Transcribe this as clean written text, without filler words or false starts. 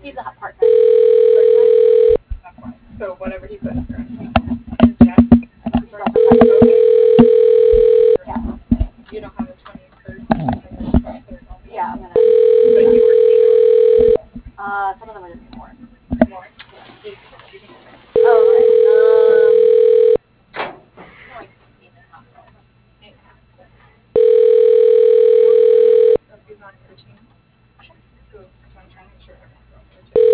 He's a part-time. That's why. So whatever he puts for us. And Jeff, He still sometimes. Yeah. you don't have a 21st and then 23rd. Yeah, I'm gonna. But you work 8 hours. Some of them are gonna be more. More. Do you think Oh, okay. Like 8.5. 8.5? Do you want me to send you a list of who's on your team? Sure. Who? Because I'm trying to make sure everyone's on your team.